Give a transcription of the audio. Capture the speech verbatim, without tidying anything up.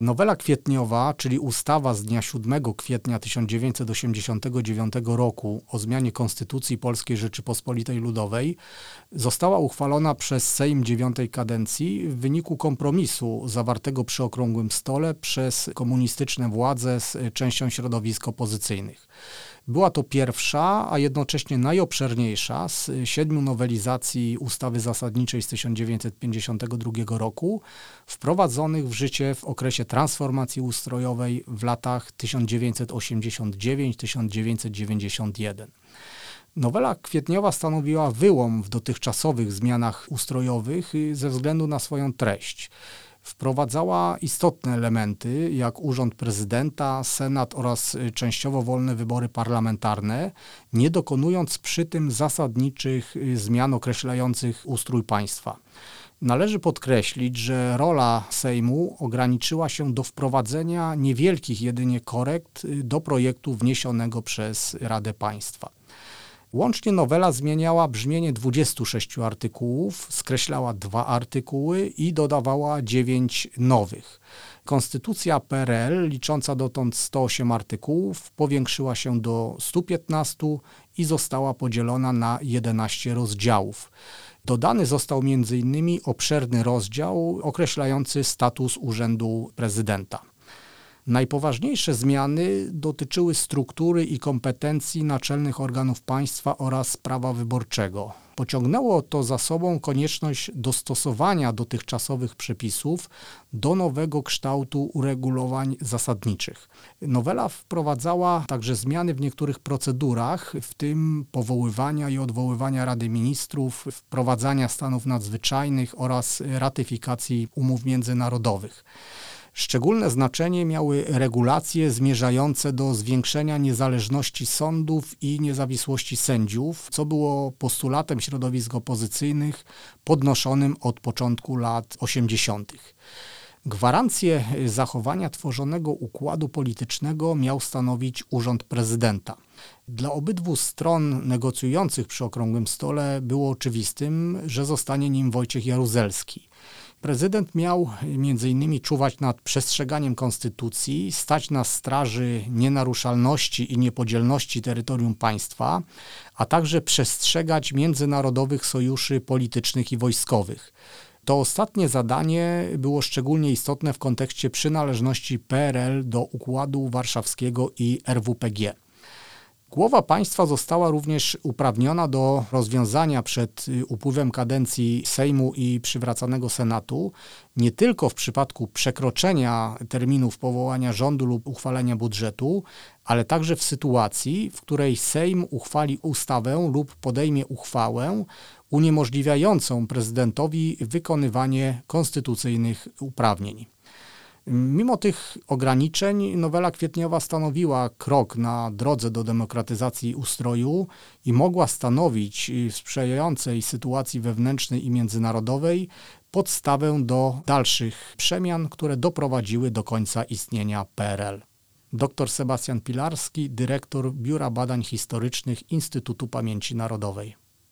Nowela kwietniowa, czyli ustawa z dnia siódmego kwietnia tysiąc dziewięćset osiemdziesiątego dziewiątego roku o zmianie Konstytucji Polskiej Rzeczypospolitej Ludowej, została uchwalona przez Sejm dziewiątej kadencji w wyniku kompromisu zawartego przy okrągłym stole przez komunistyczne władze z częścią środowisk opozycyjnych. Była to pierwsza, a jednocześnie najobszerniejsza z siedmiu nowelizacji ustawy zasadniczej z tysiąc dziewięćset pięćdziesiątego drugiego roku, wprowadzonych w życie w okresie transformacji ustrojowej w latach tysiąc dziewięćset osiemdziesiąt dziewięć do tysiąc dziewięćset dziewięćdziesiąt jeden. Nowela kwietniowa stanowiła wyłom w dotychczasowych zmianach ustrojowych ze względu na swoją treść. Wprowadzała istotne elementy, jak urząd prezydenta, senat oraz częściowo wolne wybory parlamentarne, nie dokonując przy tym zasadniczych zmian określających ustrój państwa. Należy podkreślić, że rola Sejmu ograniczyła się do wprowadzenia niewielkich jedynie korekt do projektu wniesionego przez Radę Państwa. Łącznie nowela zmieniała brzmienie dwudziestu sześciu artykułów, skreślała dwa artykuły i dodawała dziewięć nowych. Konstytucja P R L, licząca dotąd sto osiem artykułów, powiększyła się do stu piętnastu i została podzielona na jedenaście rozdziałów. Dodany został między innymi obszerny rozdział określający status urzędu prezydenta. Najpoważniejsze zmiany dotyczyły struktury i kompetencji naczelnych organów państwa oraz prawa wyborczego. Pociągnęło to za sobą konieczność dostosowania dotychczasowych przepisów do nowego kształtu uregulowań zasadniczych. Nowela wprowadzała także zmiany w niektórych procedurach, w tym powoływania i odwoływania Rady Ministrów, wprowadzania stanów nadzwyczajnych oraz ratyfikacji umów międzynarodowych. Szczególne znaczenie miały regulacje zmierzające do zwiększenia niezależności sądów i niezawisłości sędziów, co było postulatem środowisk opozycyjnych podnoszonym od początku lat osiemdziesiątych. Gwarancję zachowania tworzonego układu politycznego miał stanowić urząd prezydenta. Dla obydwu stron negocjujących przy okrągłym stole było oczywistym, że zostanie nim Wojciech Jaruzelski. Prezydent miał między innymi czuwać nad przestrzeganiem konstytucji, stać na straży nienaruszalności i niepodzielności terytorium państwa, a także przestrzegać międzynarodowych sojuszy politycznych i wojskowych. To ostatnie zadanie było szczególnie istotne w kontekście przynależności P R L do Układu Warszawskiego i R W P G. Głowa państwa została również uprawniona do rozwiązania przed upływem kadencji Sejmu i przywracanego Senatu nie tylko w przypadku przekroczenia terminów powołania rządu lub uchwalenia budżetu, ale także w sytuacji, w której Sejm uchwali ustawę lub podejmie uchwałę uniemożliwiającą prezydentowi wykonywanie konstytucyjnych uprawnień. Mimo tych ograniczeń nowela kwietniowa stanowiła krok na drodze do demokratyzacji ustroju i mogła stanowić w sprzyjającej sytuacji wewnętrznej i międzynarodowej podstawę do dalszych przemian, które doprowadziły do końca istnienia P R L. Dr Sebastian Pilarski, dyrektor Biura Badań Historycznych Instytutu Pamięci Narodowej.